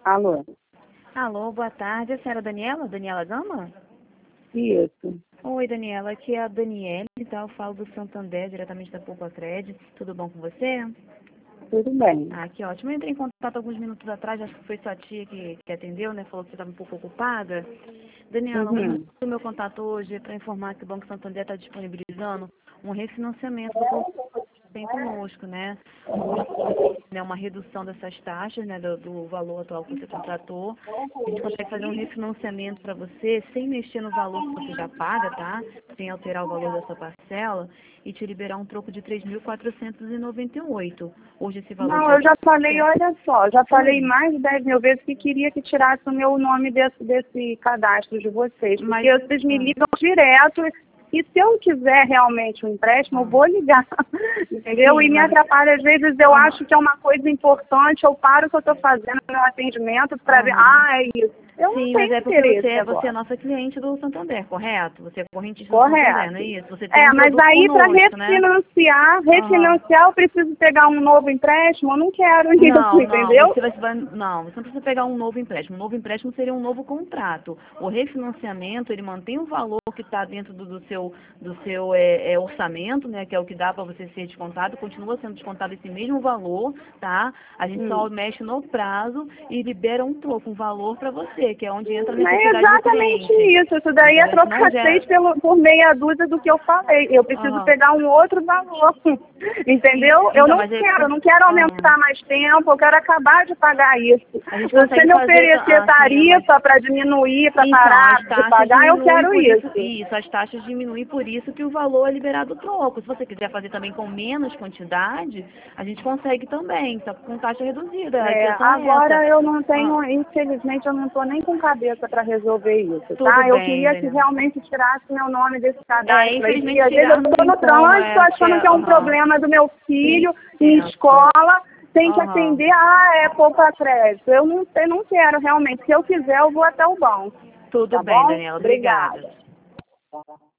Alô? Alô, boa tarde. A senhora Daniela? Daniela Gama? Isso. Oi, Daniela. Aqui é a Daniele, tá? Eu falo do Santander, diretamente da Poupa Cred. Tudo bom com você? Tudo bem. Ah, que ótimo. Eu entrei em contato alguns minutos atrás, acho que foi sua tia que atendeu, né? Falou que você estava um pouco ocupada. Daniela, Uhum. o meu contato hoje é para informar que o Banco Santander está disponibilizando um refinanciamento do convênio conosco, né? Né, uma redução dessas taxas, né, do valor atual que você contratou. A gente consegue fazer um refinanciamento para você sem mexer no valor que você já paga, tá? Sem alterar o valor da sua parcela e te liberar um troco de 3.498. Hoje esse valor Não, já eu já falei, é. olha só, já falei Oi. mais de 10 mil vezes que queria que tirasse o meu nome desse cadastro de vocês, Mas porque vocês me ligam direto e se eu quiser realmente um empréstimo, eu vou ligar, entendeu? sim, E me mas atrapalha, às vezes eu aham, acho que é uma coisa importante, eu paro o que eu estou fazendo no meu atendimento para ver, aham. é isso. Eu não Sim, mas tenho é porque interesse você é agora. nossa cliente do Santander, correto? Você é correntista do Santander, não é Correto. isso? Você tem É, um mas produto aí para conosco, né? Aham. refinanciar, eu preciso pegar um novo empréstimo, eu não quero isso, Não, não, entendeu? não, você não precisa pegar um novo empréstimo. Um novo empréstimo seria um novo contrato. O refinanciamento, ele mantém o valor que está dentro do seu orçamento, né, que é o que dá para você ser descontado, continua sendo descontado esse mesmo valor, tá? A gente Hum. só mexe no prazo e libera um troco, um valor para você, que é onde entra a Não é necessidade do exatamente cliente. isso. Isso daí é Entendeu? A gente não trocar gera. seis por meia dúzia do que eu falei. Eu preciso Aham. pegar um outro valor. Entendeu? Então, mas aí. Eu não quero Aham. aumentar mais tempo, eu quero acabar de pagar isso. A gente Você consegue me fazer. oferecer Sim, mas. tarifa para diminuir, para Então, parar as de taxas pagar, eu diminuem quero por isso, isso. as taxas diminuem por isso que o valor é liberado do troco. Se você quiser fazer também com menos quantidade, a gente consegue também, só que com taxa reduzida. A É, intenção é essa. agora eu não Ah, tenho, infelizmente, eu não estou nem com cabeça para resolver isso, tudo tá? Eu bem, queria que Daniel. realmente tirasse meu nome desse cadastro aí, porque Infelizmente às vezes eu tirar não estou tem no como, trânsito porque. achando que é um Aham. problema do meu Sim, filho em entendo. escola, tem que Aham. atender, é poupa crédito. Eu não quero realmente, se eu quiser eu vou até o banco, Tudo tá bem, bom? Daniela. Obrigada. Obrigada.